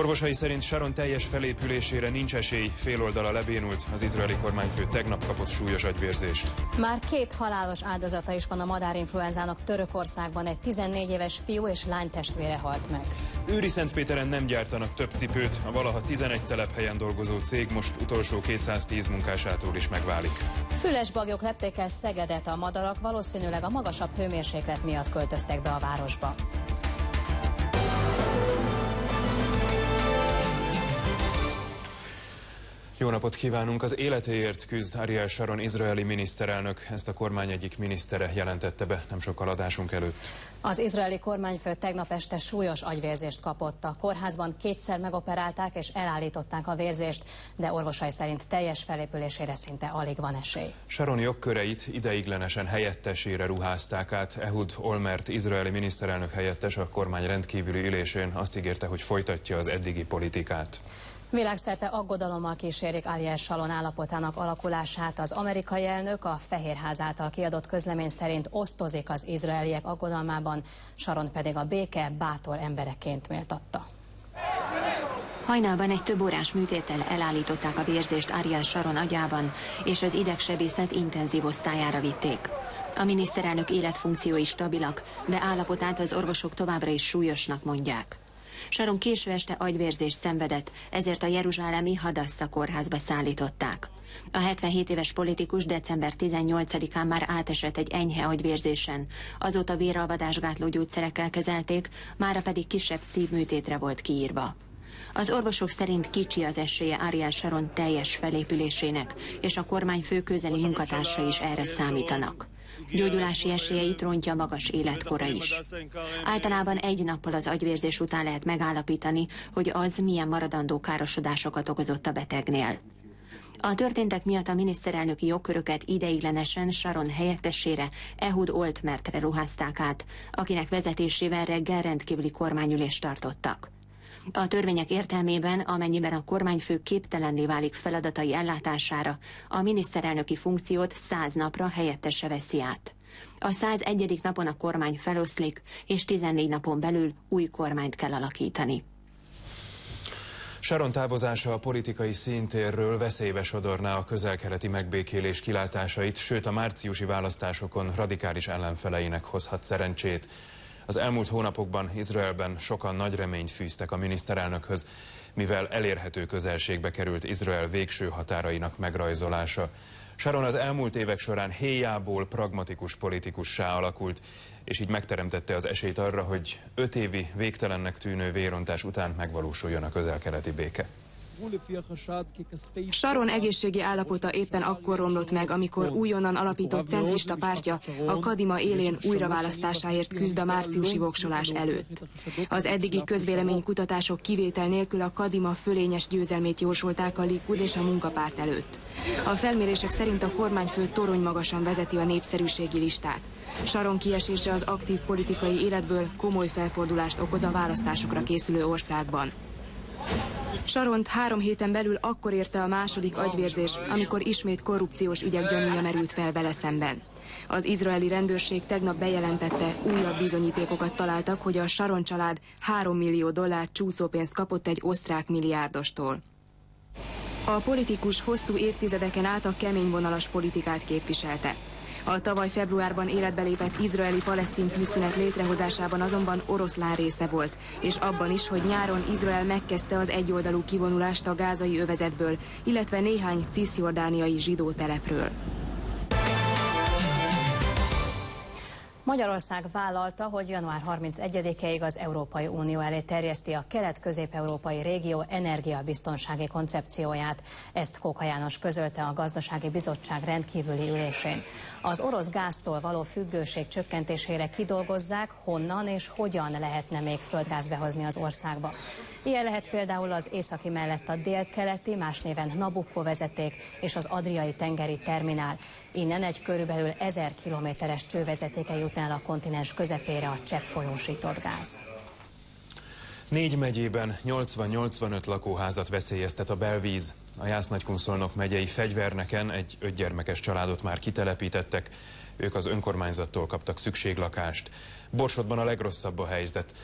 Orvosai szerint Sharon teljes felépülésére nincs esély, féloldala lebénult, az izraeli kormányfő tegnap kapott súlyos agyvérzést. Már 2 halálos áldozata is van a madárinfluenzának Törökországban, egy 14 éves fiú és lány testvére halt meg. Őriszentpéteren nem gyártanak több cipőt, a valaha 11 telephelyen dolgozó cég most utolsó 210 munkásától is megválik. Füles baglyok lepték el Szegedet, a madarak valószínűleg a magasabb hőmérséklet miatt költöztek be a városba. Jó napot kívánunk! Az életéért küzd Ariel Sharon izraeli miniszterelnök, ezt a kormány egyik minisztere jelentette be nem sokkal adásunk előtt. Az izraeli kormányfő tegnap este súlyos agyvérzést kapott. A kórházban 2-szer megoperálták és elállították a vérzést, de orvosai szerint teljes felépülésére szinte alig van esély. Sharon jogköreit ideiglenesen helyettesére ruházták át. Ehud Olmert izraeli miniszterelnök helyettes a kormány rendkívüli ülésén azt ígérte, hogy folytatja az eddigi politikát. Világszerte aggodalommal kísérik Ariel Sharon állapotának alakulását. Az amerikai elnök a Fehérház által kiadott közlemény szerint osztozik az izraeliek aggodalmában, Sharon pedig a béke bátor embereként méltatta. Hajnalban egy több órás műtéttel elállították a vérzést Ariel Sharon agyában, és az idegsebészet intenzív osztályára vitték. A miniszterelnök életfunkciói stabilak, de állapotát az orvosok továbbra is súlyosnak mondják. Sharon késő este agyvérzést szenvedett, ezért a jeruzsálemi Hadassza kórházba szállították. A 77 éves politikus december 18-án már átesett egy enyhe agyvérzésen, azóta véralvadásgátló gyógyszerekkel kezelték, mára pedig kisebb szívműtétre volt kiírva. Az orvosok szerint kicsi az esélye Ariel Sharon teljes felépülésének, és a kormányfő közeli munkatársai is erre számítanak. Gyógyulási esélyeit rontja magas életkora is. Általában 1 nappal az agyvérzés után lehet megállapítani, hogy az milyen maradandó károsodásokat okozott a betegnél. A történtek miatt a miniszterelnöki jogköröket ideiglenesen Sharon helyettesére, Ehud Olmertre ruházták át, akinek vezetésével reggel rendkívüli kormányülést tartottak. A törvények értelmében, amennyiben a kormányfő képtelenné válik feladatai ellátására, a miniszterelnöki funkciót 100 napra helyettese veszi át. A 101. napon a kormány feloszlik, és 14 napon belül új kormányt kell alakítani. Sharon távozása a politikai színtérről veszélybe sodorná a közel-keleti megbékélés kilátásait, sőt a márciusi választásokon radikális ellenfeleinek hozhat szerencsét. Az elmúlt hónapokban Izraelben sokan nagy reményt fűztek a miniszterelnökhöz, mivel elérhető közelségbe került Izrael végső határainak megrajzolása. Sharon az elmúlt évek során héjából pragmatikus politikussá alakult, és így megteremtette az esélyt arra, hogy 5 évi végtelennek tűnő vérontás után megvalósuljon a közel-keleti béke. Sharon egészségi állapota éppen akkor romlott meg, amikor újonnan alapított centrista pártja a Kadima élén újraválasztásáért küzd a márciusi voksolás előtt. Az eddigi közvéleménykutatások kivétel nélkül a Kadima fölényes győzelmét jósolták a Likud és a munkapárt előtt. A felmérések szerint a kormányfő toronymagasan vezeti a népszerűségi listát. Sharon kiesése az aktív politikai életből komoly felfordulást okoz a választásokra készülő országban. Sharont 3 héten belül akkor érte a második agyvérzés, amikor ismét korrupciós ügyek gyanúja merült fel vele szemben. Az izraeli rendőrség tegnap bejelentette, újabb bizonyítékokat találtak, hogy a Sharon család $3 millió csúszópénzt kapott egy osztrák milliárdostól. A politikus hosszú évtizedeken át a keményvonalas politikát képviselte. A tavaly februárban életbe lépett izraeli-palesztin tűzszünet létrehozásában azonban oroszlán része volt, és abban is, hogy nyáron Izrael megkezdte az egyoldalú kivonulást a gázai övezetből, illetve néhány ciszjordániai zsidó telepről. Magyarország vállalta, hogy január 31-ig az Európai Unió elé terjeszti a kelet-közép-európai régió energiabiztonsági koncepcióját. Ezt Kóka János közölte a Gazdasági Bizottság rendkívüli ülésén. Az orosz gáztól való függőség csökkentésére kidolgozzák, honnan és hogyan lehetne még földgáz behozni az országba. Ilyen lehet például az északi mellett a délkeleti, más néven Nabucco vezeték és az adriai tengeri terminál. Innen egy körülbelül 1000 kilométeres csővezetéke jut el a kontinens közepére a cseppfolyósított gáz. 4 megyében 80-85 lakóházat veszélyeztet a belvíz. A Jász-Nagykun-Szolnok megyei Fegyverneken egy 5 gyermekes családot már kitelepítettek, ők az önkormányzattól kaptak szükséglakást. Borsodban a legrosszabb a helyzet.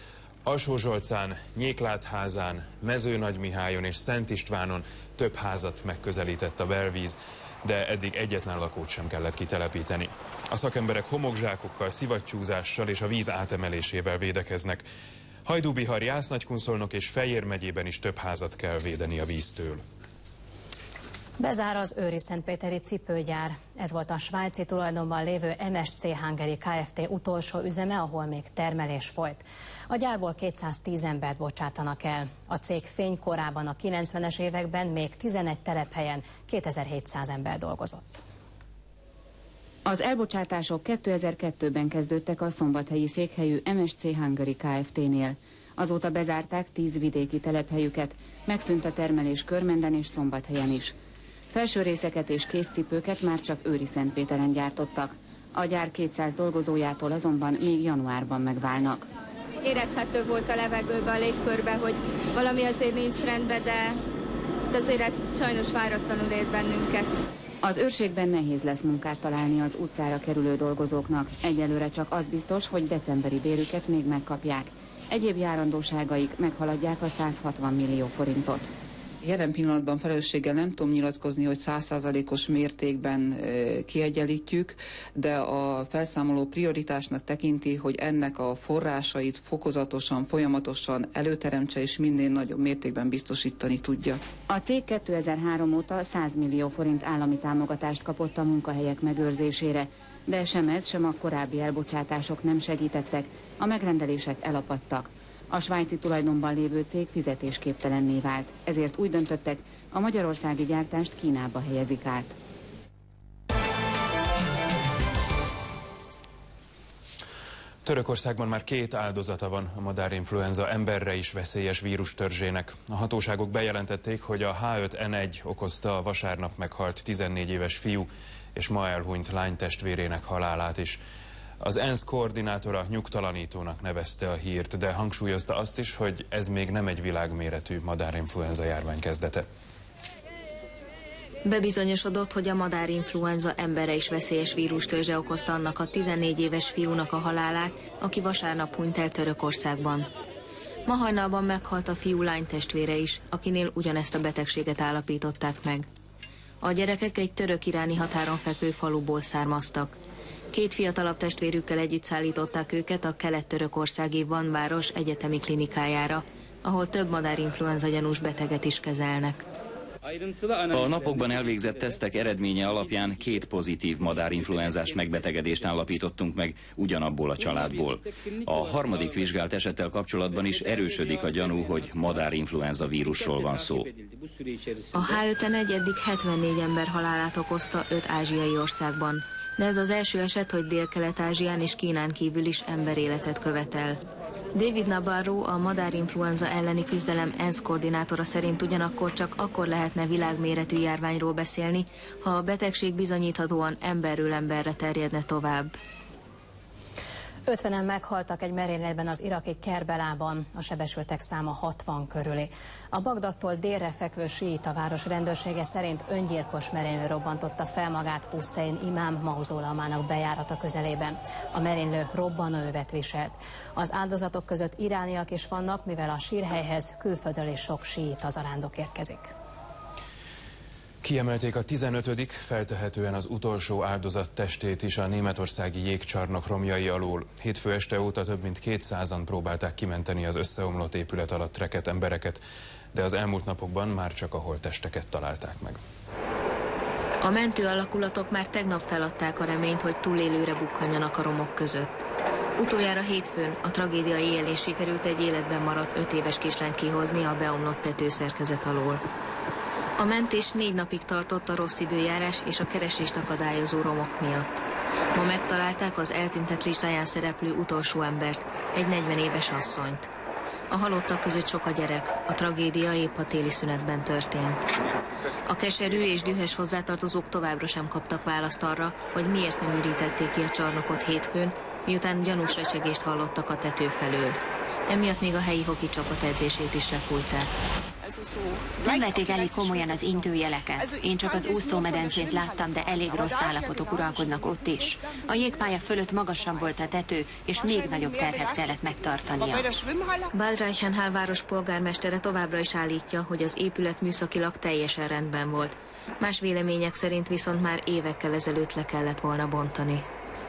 Alsó-Zsolcán, Nyéklátházán, Mezőnagymihályon és Szent Istvánon több házat megközelített a belvíz, de eddig egyetlen lakót sem kellett kitelepíteni. A szakemberek homokzsákokkal, szivattyúzással és a víz átemelésével védekeznek. Hajdú-Bihar, Jász-Nagykunszolnok és Fejér megyében is több házat kell védeni a víztől. Bezár az őriszentpéteri cipőgyár. Ez volt a svájci tulajdonban lévő MSC Hungary Kft. Utolsó üzeme, ahol még termelés folyt. A gyárból 210 embert bocsátanak el. A cég fénykorában a 90-es években még 11 telephelyen 2700 ember dolgozott. Az elbocsátások 2002-ben kezdődtek a szombathelyi székhelyű MSC Hungary Kft.-nél. Azóta bezárták 10 vidéki telephelyüket, megszűnt a termelés Körmenden és Szombathelyen is. Felső részeket és készcipőket már csak Őriszentpéteren gyártottak. A gyár 200 dolgozójától azonban még januárban megválnak. Érezhető volt a levegőben, a légkörben, hogy valami azért nincs rendben, de azért ez sajnos váratlanul ért bennünket. Az őrségben nehéz lesz munkát találni az utcára kerülő dolgozóknak. Egyelőre csak az biztos, hogy decemberi bérüket még megkapják. Egyéb járandóságaik meghaladják a 160 millió forintot. Jelen pillanatban felelősséggel nem tudom nyilatkozni, hogy 100%-os mértékben kiegyenlítjük, de a felszámoló prioritásnak tekinti, hogy ennek a forrásait fokozatosan, folyamatosan előteremtse és minél nagyobb mértékben biztosítani tudja. A cég 2003 óta 100 millió forint állami támogatást kapott a munkahelyek megőrzésére, de sem ez, sem a korábbi elbocsátások nem segítettek, a megrendelések elapadtak. A svájci tulajdonban lévő cég fizetésképtelenné vált, ezért úgy döntöttek, a magyarországi gyártást Kínába helyezik át. Törökországban már 2 áldozata van a madárinfluenza emberre is veszélyes vírustörzsének. A hatóságok bejelentették, hogy a H5N1 okozta a vasárnap meghalt 14 éves fiú és ma elhunyt lánytestvérének halálát is. Az ENSZ koordinátora nyugtalanítónak nevezte a hírt, de hangsúlyozta azt is, hogy ez még nem egy világméretű madárinfluenza járvány kezdete. Bebizonyosodott, hogy a madárinfluenza emberre is veszélyes vírustörzse okozta annak a 14 éves fiúnak a halálát, aki vasárnap hunyt el Törökországban. Ma hajnalban meghalt a fiú lánytestvére is, akinél ugyanezt a betegséget állapították meg. A gyerekek egy török-iráni határon fekvő faluból származtak. 2 fiatalabb testvérükkel együtt szállították őket a kelet-törökországi Van város egyetemi klinikájára, ahol több madárinfluenza gyanús beteget is kezelnek. A napokban elvégzett tesztek eredménye alapján 2 pozitív madárinfluenzás megbetegedést állapítottunk meg ugyanabból a családból. A harmadik vizsgált esettel kapcsolatban is erősödik a gyanú, hogy madárinfluenza vírusról van szó. A H5N1 eddig 74 ember halálát okozta 5 ázsiai országban, de ez az első eset, hogy Dél-Kelet-Ázsián és Kínán kívül is emberéletet követel. David Nabarro, a madárinfluenza elleni küzdelem ENSZ koordinátora szerint ugyanakkor csak akkor lehetne világméretű járványról beszélni, ha a betegség bizonyíthatóan emberről emberre terjedne tovább. 50-en meghaltak egy merényletben az iraki Kerbelában, a sebesültek száma 60 körüli. A Bagdadtól délre fekvő síita város rendőrsége szerint öngyilkos merénylő robbantotta fel magát Hussein imám mauzóleumának bejárata közelében. A merénylő robbanóövet viselt. Az áldozatok között irániak is vannak, mivel a sírhelyhez külföldről is sok síita zarándok érkezik. Kiemelték a 15., feltehetően az utolsó áldozat testét is a németországi jégcsarnok romjai alól. Hétfő este óta több mint 200-an próbálták kimenteni az összeomlott épület alatt rekedt embereket, de az elmúlt napokban már csak a holttesteket találták meg. A mentő alakulatok már tegnap feladták a reményt, hogy túlélőre bukkanjanak a romok között. Utoljára hétfőn a tragédia éjjelén sikerült egy életben maradt 5 éves kislányt kihozni a beomlott tetőszerkezet alól. A mentés 4 napig tartott a rossz időjárás és a keresést akadályozó romok miatt. Ma megtalálták az eltűntek listáján szereplő utolsó embert, egy 40 éves asszonyt. A halottak között sok a gyerek, a tragédia épp a téli szünetben történt. A keserű és dühös hozzátartozók továbbra sem kaptak választ arra, hogy miért nem ürítették ki a csarnokot hétfőn, miután gyanús recsegést hallottak a tető felől. Emiatt még a helyi hoki csapat edzését is lefújták. Nem vették elég komolyan az intőjeleket. Én csak az úszómedencét láttam, de elég rossz állapotok uralkodnak ott is. A jégpálya fölött magasabb volt a tető, és még nagyobb terhet kellett megtartania. Bad Reichenhall város polgármestere továbbra is állítja, hogy az épület műszakilag teljesen rendben volt. Más vélemények szerint viszont már évekkel ezelőtt le kellett volna bontani.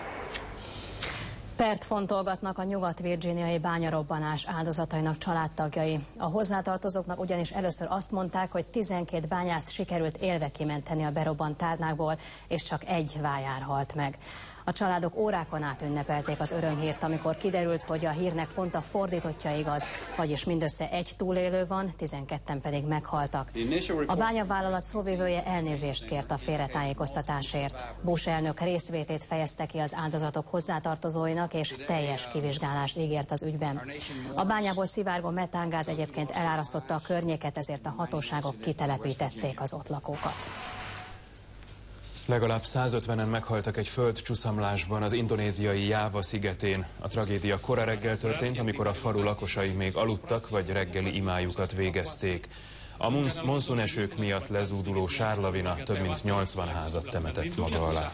Pert fontolgatnak a nyugat-virginiai bányarobbanás áldozatainak családtagjai. A hozzátartozóknak ugyanis először azt mondták, hogy 12 bányászt sikerült élve kimenteni a berobbant tárnákból, és csak egy vájár halt meg. A családok órákon át ünnepelték az örömhírt, amikor kiderült, hogy a hírnek pont a fordítottja igaz, vagyis mindössze egy túlélő van, 12-en pedig meghaltak. A bányavállalat szóvivője elnézést kért a félretájékoztatásért. Bush elnök részvétét fejezte ki az áldozatok hozzátartozóinak, és teljes kivizsgálást ígért az ügyben. A bányából szivárgó metángáz egyébként elárasztotta a környéket, ezért a hatóságok kitelepítették az ott lakókat. Legalább 150-en meghaltak egy földcsuszamlásban az indonéziai Jáva szigetén. A tragédia kora reggel történt, amikor a falu lakosai még aludtak, vagy reggeli imájukat végezték. A monszúnesők miatt lezúduló sárlavina több mint 80 házat temetett maga alá.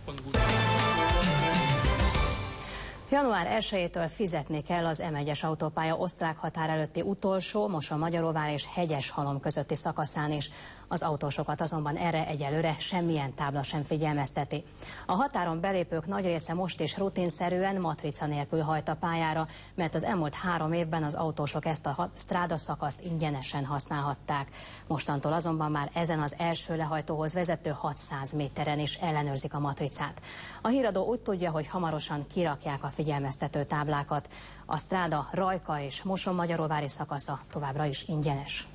Január 1-től fizetni kell az M1-es autópálya osztrák határ előtti utolsó, Moson-Magyaróvár és Hegyeshalom közötti szakaszán is. Az autósokat azonban erre egyelőre semmilyen tábla sem figyelmezteti. A határon belépők nagy része most is rutinszerűen matrica nélkül hajt a pályára, mert az elmúlt 3 évben az autósok ezt a strádaszakaszt ingyenesen használhatták. Mostantól azonban már ezen az első lehajtóhoz vezető 600 méteren is ellenőrzik a matricát. A híradó úgy tudja, hogy hamarosan kirakják a figyelmeztető táblákat. A stráda Rajka és Moson-Magyaróvári szakasza továbbra is ingyenes.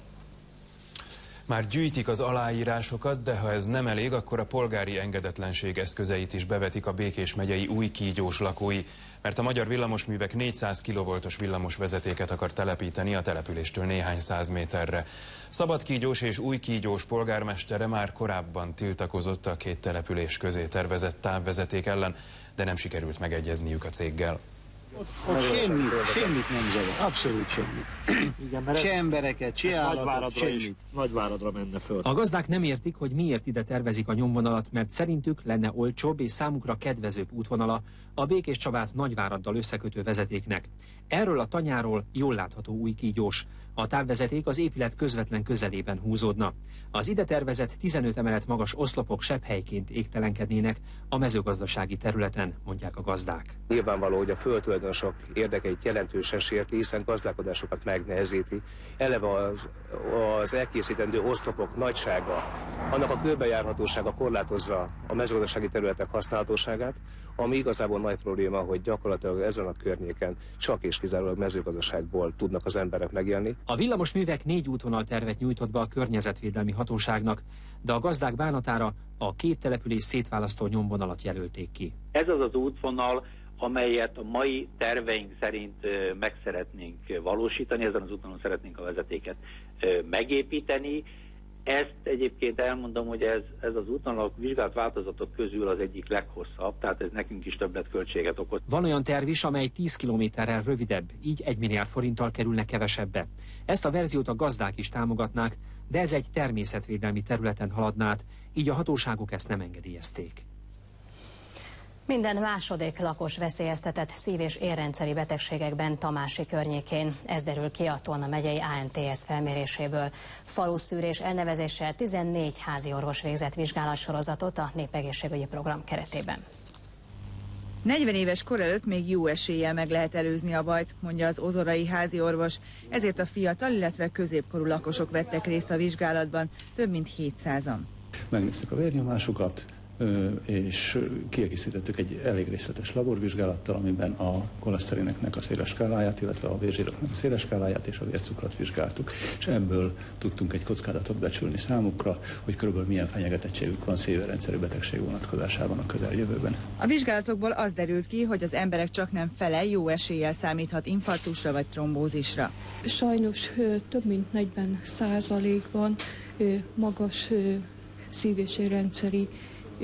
Már gyűjtik az aláírásokat, de ha ez nem elég, akkor a polgári engedetlenség eszközeit is bevetik a Békés megyei Újkígyós lakói, mert a Magyar Villamosművek 400 kV-os villamosvezetéket akar telepíteni a településtől néhány 100 méterre. Szabadkígyós és Újkígyós polgármestere már korábban tiltakozott a két település közé tervezett távvezeték ellen, de nem sikerült megegyezniük a céggel. Ott semmit nem zavar, abszolút semmit. Se embereket, se állatot, semmit. Nagyváradra menne föl. A gazdák nem értik, hogy miért ide tervezik a nyomvonalat, mert szerintük lenne olcsóbb és számukra kedvezőbb útvonala a Békéscsabát Nagyváraddal összekötő vezetéknek. Erről a tanyáról jól látható Újkígyós. A távvezeték az épület közvetlen közelében húzódna. Az ide tervezett 15 emelet magas oszlopok sebhelyként égtelenkednének a mezőgazdasági területen, mondják a gazdák. Nyilvánvaló, hogy a földtulajdonosok érdekeit jelentősen sérti, hiszen gazdálkodásokat megnehezíti. Eleve az elkészítendő oszlopok nagysága, annak a körbejárhatósága korlátozza a mezőgazdasági területek használhatóságát, ami igazából nagy probléma, hogy gyakorlatilag ezen a környéken csak és kizárólag mezőgazdaságból tudnak az emberek megélni. A villamosművek 4 útvonaltervet nyújtott be a környezetvédelmi hatóságnak, de a gazdák bánatára a két település szétválasztó nyomvonalat jelölték ki. Ez az az útvonal, amelyet a mai terveink szerint meg szeretnénk valósítani, ezen az útvonalon szeretnénk a vezetéket megépíteni. Ezt egyébként elmondom, hogy ez az útvonalak vizsgált változatok közül az egyik leghosszabb, tehát ez nekünk is többletköltséget okoz. Van olyan terv is, amely 10 kilométerrel rövidebb, így 1 milliárd forinttal kerülne kevesebbe. Ezt a verziót a gazdák is támogatnák, de ez egy természetvédelmi területen haladna át, így a hatóságok ezt nem engedélyezték. Minden második lakos veszélyeztetett szív- és érrendszeri betegségekben Tamási környékén. Ez derül ki a Tolna megyei ANTS felméréséből. Faluszűrés elnevezéssel 14 házi orvos végzett vizsgálatsorozatot a népegészségügyi program keretében. 40 éves kor előtt még jó eséllyel meg lehet előzni a bajt, mondja az ozorai házi orvos. Ezért a fiatal, illetve középkorú lakosok vettek részt a vizsgálatban, több mint 700-an. Megnéztük a vérnyomásukat, és kiegészítettük egy elég részletes laborvizsgálattal, amiben a koleszterineknek a széles skáláját, illetve a vérzsíroknak a széles skáláját és a vércukrot vizsgáltuk. És ebből tudtunk egy kockázatot becsülni számukra, hogy körülbelül milyen fenyegetettségük van szív-érrendszeri betegség vonatkozásában a közeljövőben. A vizsgálatokból az derült ki, hogy az emberek csaknem fele jó eséllyel számíthat infarktusra vagy trombózisra. Sajnos több mint 40%-ban magas szív- és érrendszeri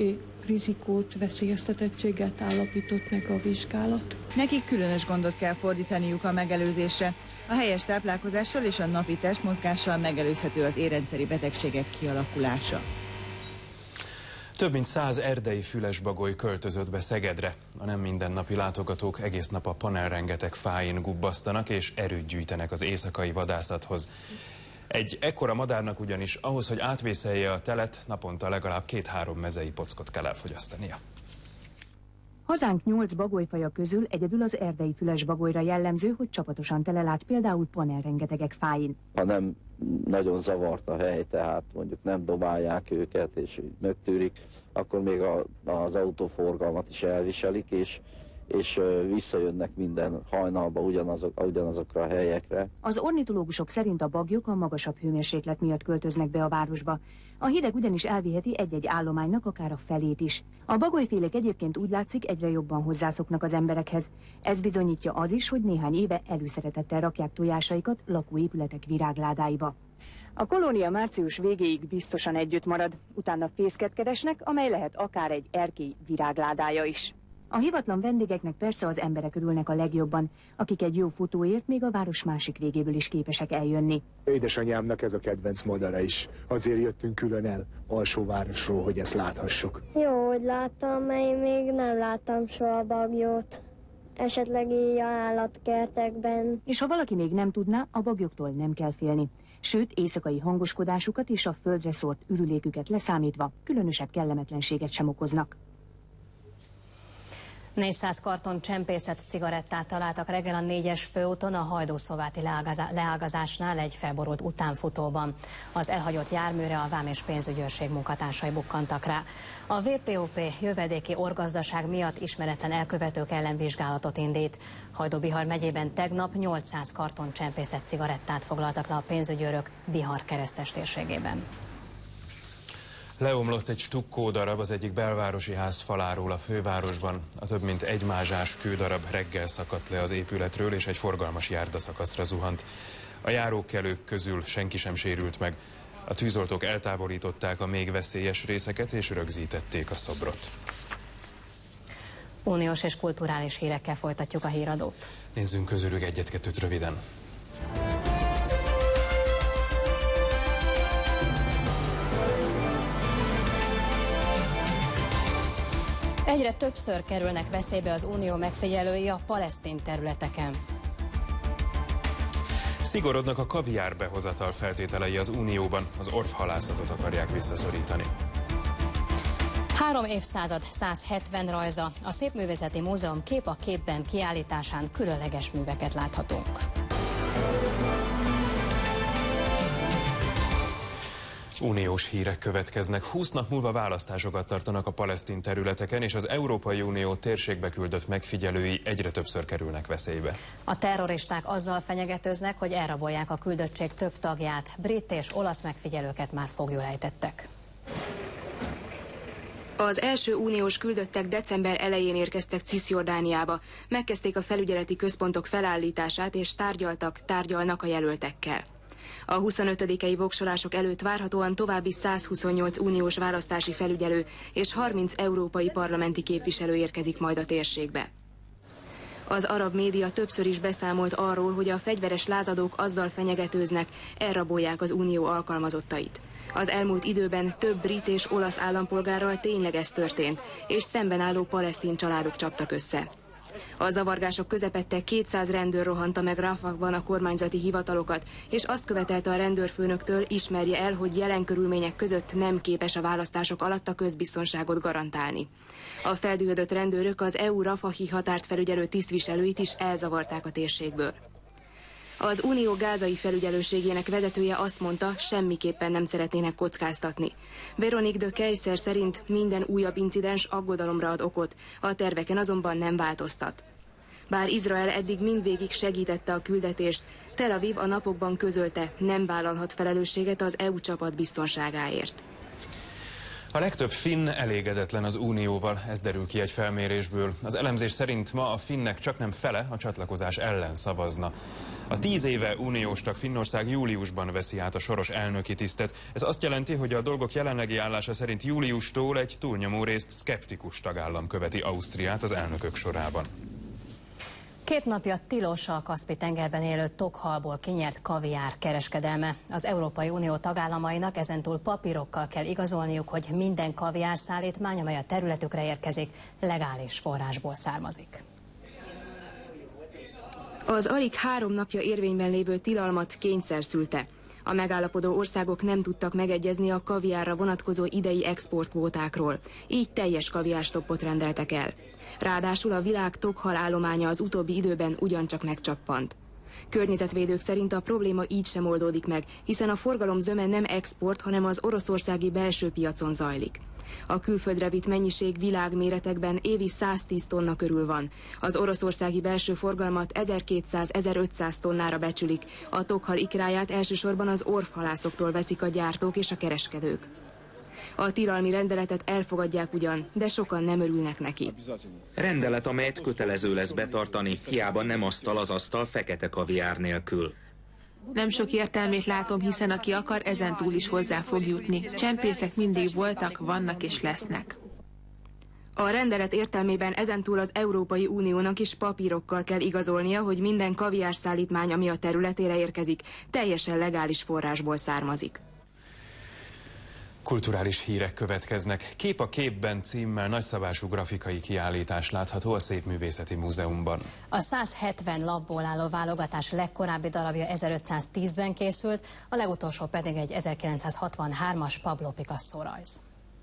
rizikót, veszélyeztetettséget állapított meg a vizsgálat. Nekik különös gondot kell fordítaniuk a megelőzésre. A helyes táplálkozással és a napi testmozgással megelőzhető az érrendszeri betegségek kialakulása. Több mint 100 erdei fülesbagoly költözött be Szegedre. A nem mindennapi látogatók egész nap a panelrengeteg fáin gubbasztanak és erőt gyűjtenek az éjszakai vadászathoz. Egy ekkora madárnak ugyanis ahhoz, hogy átvészelje a telet, naponta legalább 2-3 mezei pockot kell elfogyasztania. Hazánk 8 bagolyfaja közül egyedül az erdei fülesbagolyra jellemző, hogy csapatosan telelát például panelrengetegek fáin. Ha nem nagyon zavart a hely, tehát mondjuk nem dobálják őket és megtűrik, akkor még az autóforgalmat is elviselik, és visszajönnek minden hajnalba ugyanazokra a helyekre. Az ornitológusok szerint a bagyok a magasabb hőmérséklet miatt költöznek be a városba. A hideg ugyanis elviheti egy-egy állománynak akár a felét is. A bagolyfélék egyébként úgy látszik egyre jobban hozzászoknak az emberekhez. Ez bizonyítja az is, hogy néhány éve előszeretettel rakják tojásaikat lakóépületek virágládáiba. A kolónia március végéig biztosan együtt marad, utána fészket keresnek, amely lehet akár egy erkély virágládája is. A hivatlan vendégeknek persze az emberek örülnek a legjobban, akik egy jó fotóért még a város másik végéből is képesek eljönni. Édesanyámnak ez a kedvenc madara is. Azért jöttünk külön el alsóvárosról, hogy ezt láthassuk. Jó, hogy láttam, mert én még nem láttam soha bagyot. Esetleg így állatkertekben. És ha valaki még nem tudná, a bagyoktól nem kell félni. Sőt, éjszakai hangoskodásukat és a földre szórt ürüléküket leszámítva különösebb kellemetlenséget sem okoznak. 400 karton csempészet cigarettát találtak reggel a 4-es főúton a Hajdúszováti leágazásnál egy felborult utánfutóban. Az elhagyott járműre a Vám és pénzügyőrség munkatársai bukkantak rá. A VPOP jövedéki orgazdaság miatt ismeretlen elkövetők ellen vizsgálatot indít. Hajdú-Bihar megyében tegnap 800 karton csempészet cigarettát foglaltak le a pénzügyőrök Bihar keresztes térségében. Leomlott egy stukkódarab az egyik belvárosi ház faláról a fővárosban. A több mint egy mázsás kődarab reggel szakadt le az épületről, és egy forgalmas járdaszakaszra zuhant. A járókelők közül senki sem sérült meg. A tűzoltók eltávolították a még veszélyes részeket, és rögzítették a szobrot. Uniós és kulturális hírekkel folytatjuk a híradót. Nézzünk közülük egyet-kettőt röviden. Egyre többször kerülnek veszélybe az unió megfigyelői a palesztin területeken. Szigorodnak a kaviár behozatal feltételei az unióban, az orvhalászatot akarják visszaszorítani. 3 évszázad 170 rajza. A Szépművészeti Múzeum Kép a képben kiállításán különleges műveket láthatunk. Uniós hírek következnek. 20 nap múlva választásokat tartanak a palesztin területeken, és az Európai Unió térségbe küldött megfigyelői egyre többször kerülnek veszélybe. A terroristák azzal fenyegetőznek, hogy elrabolják a küldöttség több tagját. Brit és olasz megfigyelőket már foglyul ejtettek. Az első uniós küldöttek december elején érkeztek Cisjordániába. Megkezdték a felügyeleti központok felállítását, és tárgyalnak a jelöltekkel. A 25-i voksolások előtt várhatóan további 128 uniós választási felügyelő és 30 európai parlamenti képviselő érkezik majd a térségbe. Az arab média többször is beszámolt arról, hogy a fegyveres lázadók azzal fenyegetőznek, elrabolják az unió alkalmazottait. Az elmúlt időben több brit és olasz állampolgárral tényleg ez történt, és szemben álló palesztin családok csaptak össze. A zavargások közepette 200 rendőr rohanta meg Rafahban a kormányzati hivatalokat, és azt követelte a rendőrfőnöktől, ismerje el, hogy jelen körülmények között nem képes a választások alatt a közbiztonságot garantálni. A feldühödött rendőrök az EU rafahi határt felügyelő tisztviselőit is elzavarták a térségből. Az Unió gázai felügyelőségének vezetője azt mondta, semmiképpen nem szeretnének kockáztatni. Veronique de Keyser szerint minden újabb incidens aggodalomra ad okot, a terveken azonban nem változtat. Bár Izrael eddig mindvégig segítette a küldetést, Tel Aviv a napokban közölte, nem vállalhat felelősséget az EU csapat biztonságáért. A legtöbb finn elégedetlen az unióval, ez derül ki egy felmérésből. Az elemzés szerint ma a finnek csaknem fele a csatlakozás ellen szavazna. A 10 éve uniós tag Finnország júliusban veszi át a soros elnöki tisztet. Ez azt jelenti, hogy a dolgok jelenlegi állása szerint júliustól egy túlnyomó részt szkeptikus tagállam követi Ausztriát az elnökök sorában. 2 napja tilos a Kaszpi-tengerben élő tokhalból kinyert kaviár kereskedelme. Az Európai Unió tagállamainak ezentúl papírokkal kell igazolniuk, hogy minden kaviár szállítmány, amely a területükre érkezik, legális forrásból származik. Az alig 3 napja érvényben lévő tilalmat kényszer szülte. A megállapodó országok nem tudtak megegyezni a kaviárra vonatkozó idei exportkvótákról, így teljes kaviárstoppot rendeltek el. Ráadásul a világ tokhal állománya az utóbbi időben ugyancsak megcsappant. Környezetvédők szerint a probléma így sem oldódik meg, hiszen a forgalom zöme nem export, hanem az oroszországi belső piacon zajlik. A külföldre vitt mennyiség világméretekben évi 110 tonna körül van. Az oroszországi belső forgalmat 1200-1500 tonnára becsülik. A tokhal ikráját elsősorban az orvhalászoktól veszik a gyártók és a kereskedők. A tilalmi rendeletet elfogadják ugyan, de sokan nem örülnek neki. Rendelet, amelyet kötelező lesz betartani, hiába nem asztal az asztal fekete kaviár nélkül. Nem sok értelmét látom, hiszen aki akar, ezentúl is hozzá fog jutni. Csempészek mindig voltak, vannak és lesznek. A rendelet értelmében ezentúl az Európai Uniónak is papírokkal kell igazolnia, hogy minden kaviárszállítmány, ami a területére érkezik, teljesen legális forrásból származik. Kulturális hírek következnek. Kép a képben címmel nagyszabású grafikai kiállítás látható a Szépművészeti Múzeumban. A 170 lapból álló válogatás legkorábbi darabja 1510-ben készült, a legutolsó pedig egy 1963-as Pablo Picasso rajz.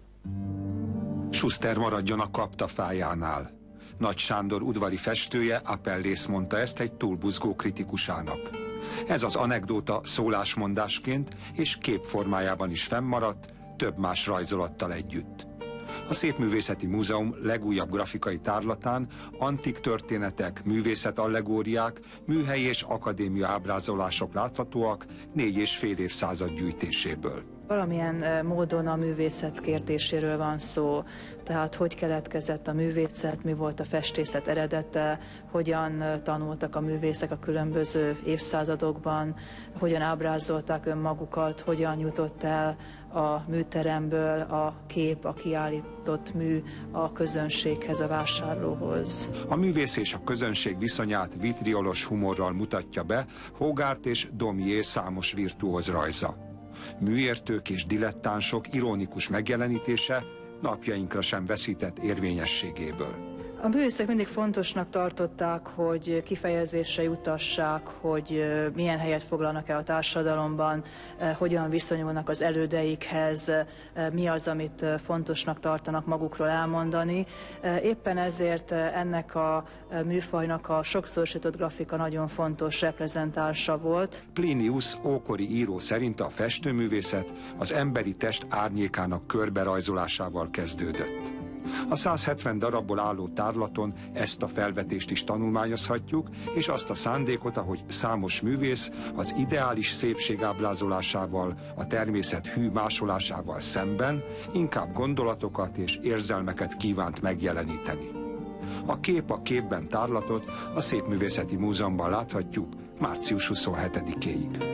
Schuster maradjon a kaptafájánál. Nagy Sándor udvari festője Apelles mondta ezt egy túlbuzgó kritikusának. Ez az anekdóta szólásmondásként és képformájában is fennmaradt, több más rajzolattal együtt. A Szépművészeti Múzeum legújabb grafikai tárlatán antik történetek, művészetallegóriák, műhelyi és akadémia ábrázolások láthatóak 4,5 évszázad gyűjtéséből. Valamilyen módon a művészet kérdéséről van szó, tehát hogy keletkezett a művészet, mi volt a festészet eredete, hogyan tanultak a művészek a különböző évszázadokban, hogyan ábrázolták önmagukat, hogyan jutott el a műteremből a kép, a kiállított mű a közönséghez, a vásárlóhoz. A művész és a közönség viszonyát vitriolos humorral mutatja be Hogarth és Daumier számos virtuóz rajza. Műértők és dilettánsok ironikus megjelenítése napjainkra sem veszített érvényességéből. A művészek mindig fontosnak tartották, hogy kifejezésre jutassák, hogy milyen helyet foglalnak el a társadalomban, hogyan viszonyulnak az elődeikhez, mi az, amit fontosnak tartanak magukról elmondani. Éppen ezért ennek a műfajnak a sokszorosított grafika nagyon fontos reprezentánsa volt. Plinius ókori író szerint a festőművészet az emberi test árnyékának körberajzolásával kezdődött. A 170 darabból álló tárlaton ezt a felvetést is tanulmányozhatjuk, és azt a szándékot, ahogy számos művész az ideális szépség ábrázolásával, a természet hű másolásával szemben inkább gondolatokat és érzelmeket kívánt megjeleníteni. A Kép a képben tárlatot a Szépművészeti Múzeumban láthatjuk március 27-éig.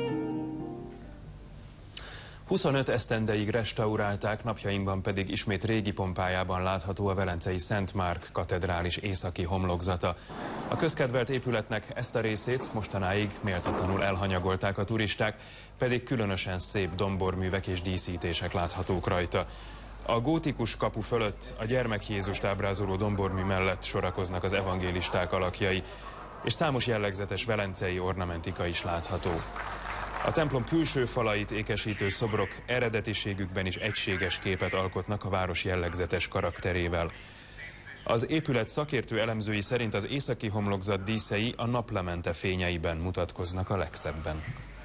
25 esztendeig restaurálták, napjainkban pedig ismét régi pompájában látható a velencei Szent Márk katedrális északi homlokzata. A közkedvelt épületnek ezt a részét mostanáig méltatlanul elhanyagolták a turisták, pedig különösen szép domborművek és díszítések láthatók rajta. A gótikus kapu fölött a Gyermek Jézust ábrázoló dombormű mellett sorakoznak az evangélisták alakjai, és számos jellegzetes velencei ornamentika is látható. A templom külső falait ékesítő szobrok eredetiségükben is egységes képet alkotnak a város jellegzetes karakterével. Az épület szakértő elemzői szerint az északi homlokzat díszei a naplemente fényeiben mutatkoznak a legszebben.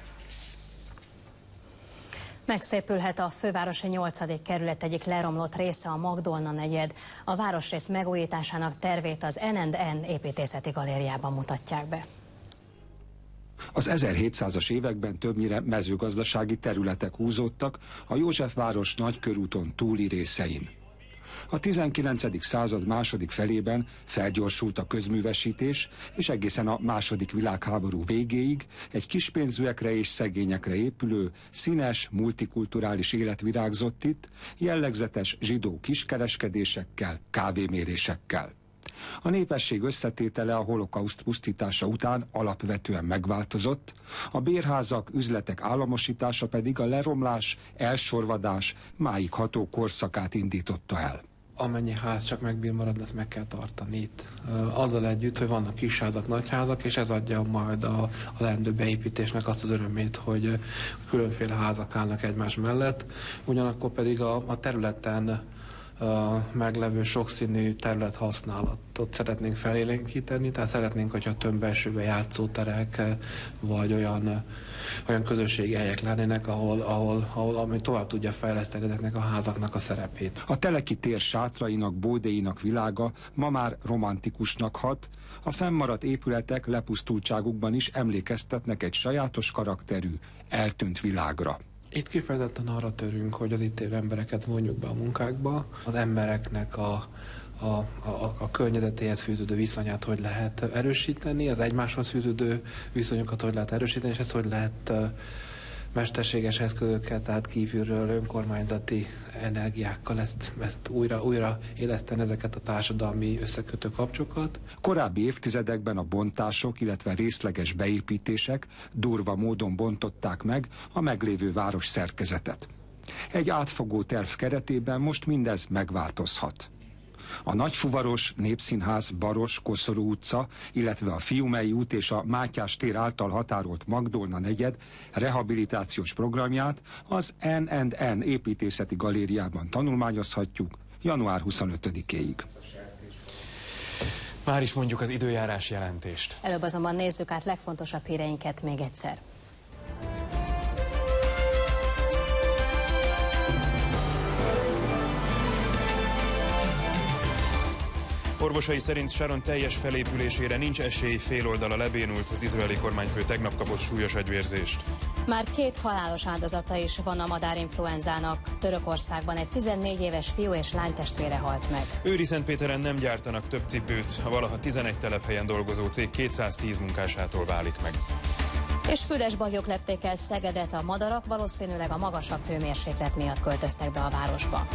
Megszépülhet a fővárosi 8. kerület egyik leromlott része, a Magdolna negyed. A városrész megújításának tervét az N&N építészeti galériában mutatják be. Az 1700-as években többnyire mezőgazdasági területek húzódtak a Józsefváros Nagykörúton túli részein. A 19. század második felében felgyorsult a közművesítés, és egészen a II. Világháború végéig egy kispénzűekre és szegényekre épülő, színes, multikulturális élet virágzott itt, jellegzetes zsidó kiskereskedésekkel, kávémérésekkel. A népesség összetétele a holokauszt pusztítása után alapvetően megváltozott, a bérházak, üzletek államosítása pedig a leromlás, elsorvadás máig ható korszakát indította el. Amennyi ház csak megbír maradni, azt meg kell tartani itt. Azzal együtt, hogy vannak kisházak, nagyházak, és ez adja majd a leendő beépítésnek azt az örömét, hogy különféle házak állnak egymás mellett, ugyanakkor pedig a területen meglevő sokszínű területhasználatot szeretnénk felélénkíteni, tehát szeretnénk, hogyha tömbelsőbe játszóterek, vagy olyan közösségi helyek lennének, ami tovább tudja fejleszteni ezeknek a házaknak a szerepét. A Teleki tér sátrainak, bódéinak világa ma már romantikusnak hat, a fennmaradt épületek lepusztultságukban is emlékeztetnek egy sajátos karakterű, eltűnt világra. Itt kifejezetten arra törünk, hogy az itt élő embereket vonjuk be a munkákba, az embereknek a környezetéhez fűződő viszonyát hogy lehet erősíteni, az egymáshoz fűződő viszonyokat hogy lehet erősíteni, és ezt hogy lehet mesterséges eszközökkel, tehát kívülről önkormányzati energiákkal ezt újra éleszteni ezeket a társadalmi összekötő kapcsokat. Korábbi évtizedekben a bontások, illetve részleges beépítések durva módon bontották meg a meglévő város szerkezetet. Egy átfogó terv keretében most mindez megváltozhat. A Nagyfuvaros, Népszínház, Baros, Koszorú utca, illetve a Fiumei út és a Mátyás tér által határolt Magdolna negyed rehabilitációs programját az N&N építészeti galériában tanulmányozhatjuk január 25-éig. Már is mondjuk az időjárás jelentést. Előbb azonban nézzük át legfontosabb híreinket még egyszer. Orvosai szerint Sharon teljes felépülésére nincs esély, fél oldala lebénult, az izraeli kormányfő tegnap kapott súlyos agyvérzést. Már 2 halálos áldozata is van a madárinfluenzának. Törökországban egy 14 éves fiú és lánytestvére halt meg. Őriszentpéteren nem gyártanak több cipőt, a valaha 11 telephelyen dolgozó cég 210 munkásától válik meg. És füles baglyok lepték el Szegedet, a madarak valószínűleg a magasabb hőmérséklet miatt költöztek be a városba.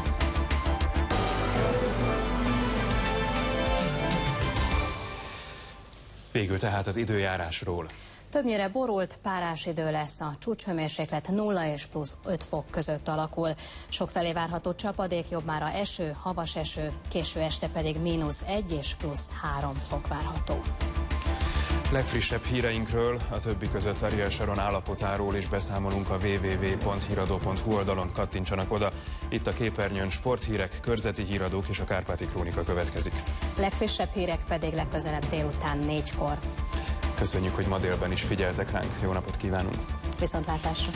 Végül tehát az időjárásról. Többnyire borult, párás idő lesz, a csúcshőmérséklet 0 és plusz 5 fok között alakul. Sokfelé várható csapadék, jobbmára eső, havas eső, késő este pedig -1 és plusz 3 fok várható. Legfrissebb híreinkről, a többi között Ariel Sharon állapotáról is beszámolunk a www.hiradó.hu oldalon, kattintsanak oda. Itt a képernyőn sporthírek, körzeti híradók és a Kárpáti Krónika következik. Legfrissebb hírek pedig legközelebb délután 4-kor. Köszönjük, hogy ma délben is figyeltek ránk. Jó napot kívánunk! Viszontlátásra!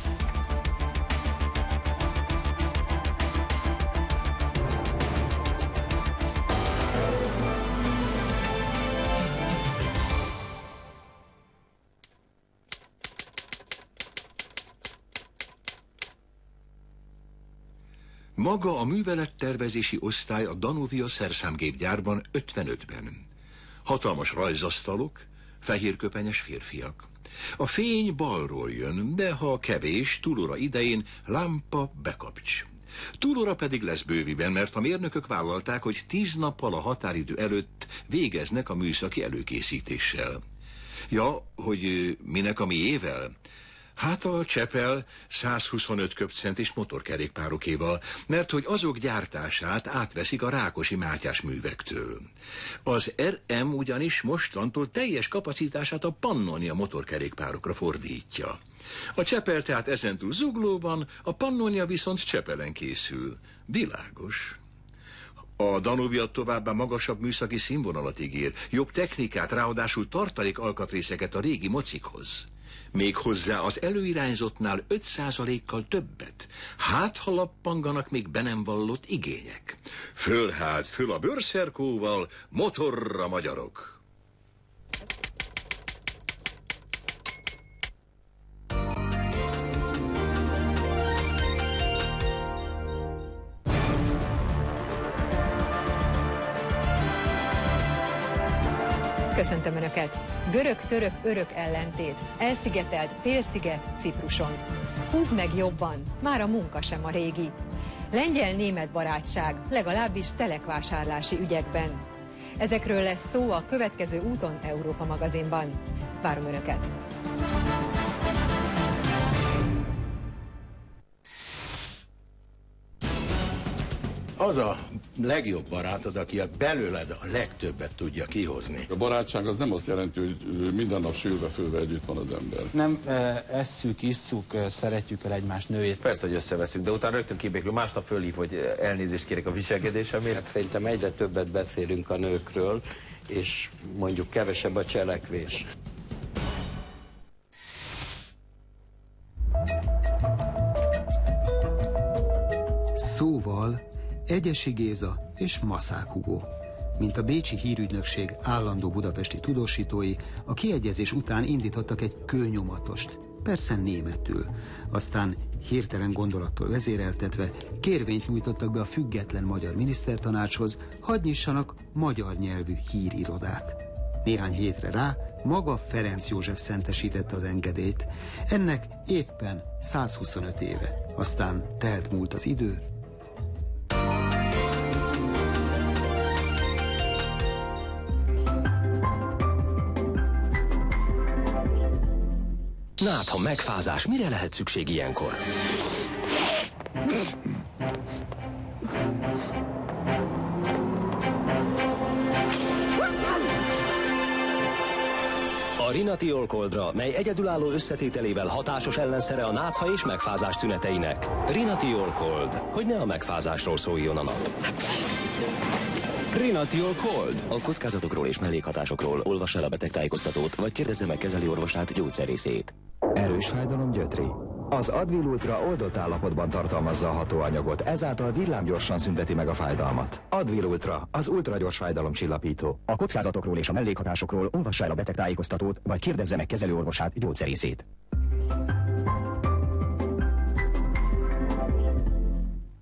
Maga a művelettervezési osztály a Danovia szerszámgépgyárban 55-ben. Hatalmas rajzasztalok, fehérköpenyes férfiak. A fény balról jön, de ha kevés, túlóra idején lámpa bekapcs. Túlóra pedig lesz bőviben, mert a mérnökök vállalták, hogy 10 nappal a határidő előtt végeznek a műszaki előkészítéssel. Ja, hogy minek a miével? Hát a Csepel 125 köbcentis motorkerékpárokéval, mert hogy azok gyártását átveszik a Rákosi Mátyás művektől. Az RM ugyanis mostantól teljes kapacitását a Pannonia motorkerékpárokra fordítja. A Csepel tehát ezentúl Zuglóban, a Pannonia viszont Csepelen készül. Világos. A Danovia továbbá magasabb műszaki színvonalat ígér, jobb technikát, ráadásul tartalék alkatrészeket a régi mocikhoz. Még hozzá az előirányzottnál 5%-kal többet. Hát, ha lappanganak még be nem vallott igények. Föl hát, föl a bőrszerkóval, motorra magyarok! Köszöntöm Önöket! Görög-török örök ellentét, elszigetelt félsziget Cipruson. Húzd meg jobban, már a munka sem a régi. Lengyel-német barátság, legalábbis telekvásárlási ügyekben. Ezekről lesz szó a következő úton Európa magazinban. Várom Önöket! Az a legjobb barátod, aki belőled a legtöbbet tudja kihozni. A barátság az nem azt jelenti, hogy minden nap sülve-főve együtt van az ember. Nem esszük, isszuk, szeretjük el egymás nőjét. Persze, hogy összeveszünk, de utána rögtön kibékül. Másnap fölhív, hogy elnézést kérek a viselkedésemért. Szerintem egyre többet beszélünk a nőkről, és mondjuk kevesebb a cselekvés. Szóval Egyesi Géza és Maszák Hugo, mint a bécsi hírügynökség állandó budapesti tudósítói, a kiegyezés után indítottak egy kőnyomatost, persze németül. Aztán hirtelen gondolattól vezéreltetve kérvényt nyújtottak be a független magyar minisztertanácshoz, hadd nyissanak magyar nyelvű hírirodát. Néhány hétre rá maga Ferenc József szentesítette az engedélyt. Ennek éppen 125 éve. Aztán telt múlt az idő. Nátha megfázás, mire lehet szükség ilyenkor? A Rinatiol Coldra, mely egyedülálló összetételével hatásos ellenszere a nátha és megfázás tüneteinek. Rinatiol Cold, hogy ne a megfázásról szóljon a nap. Rinatiol Cold. A kockázatokról és mellékhatásokról olvassa el a betegtájékoztatót, vagy kérdezze meg kezelőorvosát, gyógyszerészét. Erős fájdalom gyötri. Az Advil Ultra oldott állapotban tartalmazza a hatóanyagot, ezáltal villámgyorsan szünteti meg a fájdalmat. Advil Ultra, az ultragyors fájdalomcsillapító. A kockázatokról és a mellékhatásokról olvassa el a betegtájékoztatót, vagy kérdezze meg kezelőorvosát, gyógyszerészét.